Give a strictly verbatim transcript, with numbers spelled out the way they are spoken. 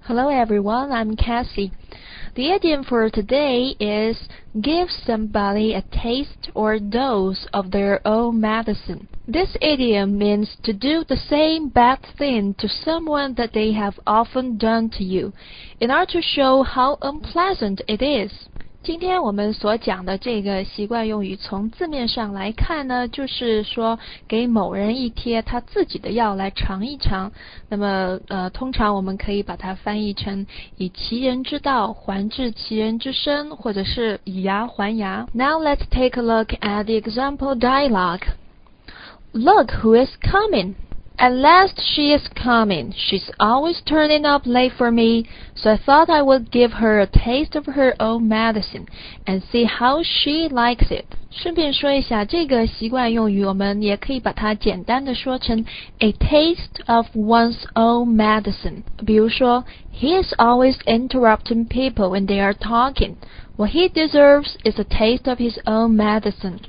Hello everyone, I'm Cassie. The idiom for today is give somebody a taste or dose of their own medicine. This idiom means to do the same bad thing to someone that they have often done to you, in order to show how unpleasant it is. 今天我们所讲的这个习惯用语，从字面上来看呢，就是说给某人一贴他自己的药来尝一尝。那么呃，通常我们可以把它翻译成以其人之道还治其人之身，或者是以牙还牙。Now let's take a look at the example dialogue. Look who is coming. At last she is coming. She's always turning up late for me, so I thought I would give her a taste of her own medicine and see how she likes it. 顺便说一下，这个习惯用语我们也可以把它简单的说成 a taste of one's own medicine. 比如说 He is always interrupting people when they are talking. What he deserves is a taste of his own medicine.